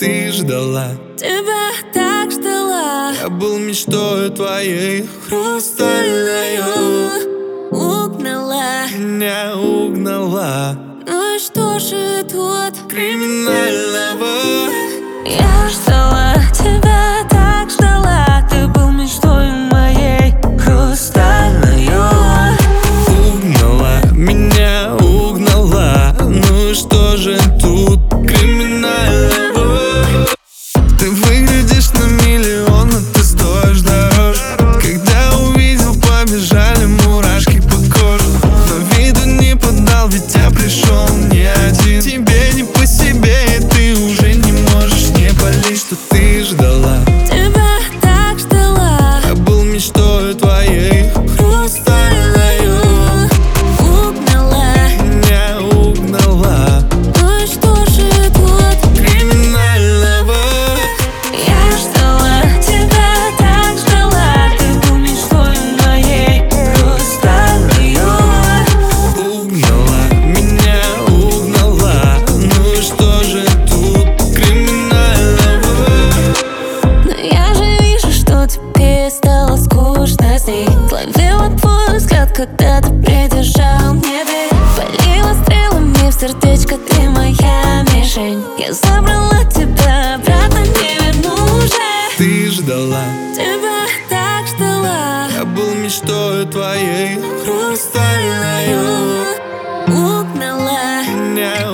ты ждала. Тебя так ждала. Я был мечтой твоей хрустальной. Угнала, Меня угнала ну и что же тут криминального? Я ждала, тебя так ждала. Ты был мечтой моей хрустальной. Угнала, меня угнала. Ну и что же тут криминального? Ты выглядишь на миллион, но ты стоишь дороже. Когда увидел, побежали мурашки по коже. Но виду не подал, ведь я пришел не один. Тебе не по себе, и ты уже не можешь не болеть, что ты ждала. Тебя так ждала. Я был мечтой твоей хрустальной. Угнала, Меня угнала ну и что же тут криминального? Я ждала, тебя так ждала. Ты был мечтой моей хрустальной. Угнала, меня угнала. Ну и что же тут криминального? Но я же вижу, что тебе стало скучно с ней. Словила твой взгляд, когда ты придержал мне дверь. Полила стрелами в сердечко, ты моя мишень. Я забрала тебя, обратно не верну уже. Ты ждала, Тебя так ждала. я был мечтой твоей хрустальной. Угнала, Меня